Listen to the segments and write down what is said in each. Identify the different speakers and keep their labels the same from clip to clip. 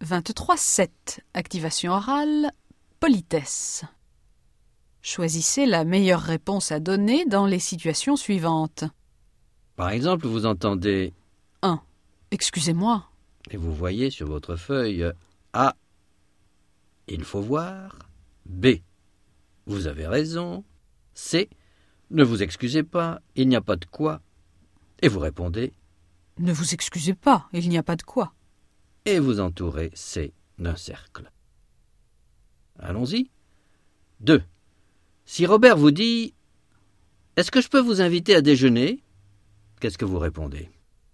Speaker 1: 23.7. Activation orale, politesse. Choisissez la meilleure réponse à donner dans les situations suivantes.
Speaker 2: Par exemple, vous entendez
Speaker 1: 1. Excusez-moi.
Speaker 2: et vous voyez sur votre feuille A. Il faut voir. B. Vous avez raison. C. Ne vous excusez pas, il n'y a pas de quoi. Et vous répondez
Speaker 1: Ne vous excusez pas, il n'y a pas de quoi.
Speaker 2: et vous entourez C d'un cercle. Allons-y. 2. Si Robert vous dit « Est-ce que je peux vous inviter à déjeuner ?» Qu'est-ce que vous répondez ?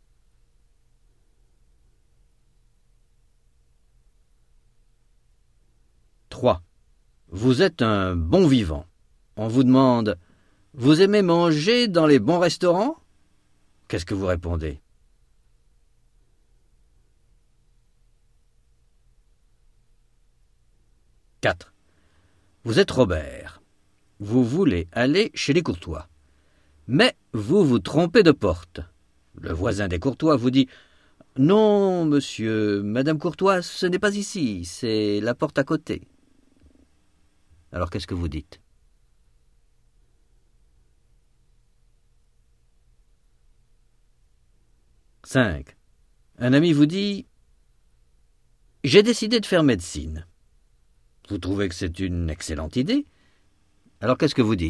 Speaker 2: « 3. Vous êtes un bon vivant. On vous demande « Vous aimez manger dans les bons restaurants ?» Qu'est-ce que vous répondez ? 4. Vous êtes Robert. Vous voulez aller chez les Courtois. Mais vous vous trompez de porte. Le voisin des Courtois vous dit « Non, monsieur, madame Courtois, ce n'est pas ici, c'est la porte à côté. » Alors qu'est-ce que vous dites ? 5. Un ami vous dit « J'ai décidé de faire médecine. » Vous trouvez que c'est une excellente idée ? Alors qu'est-ce que vous dites ?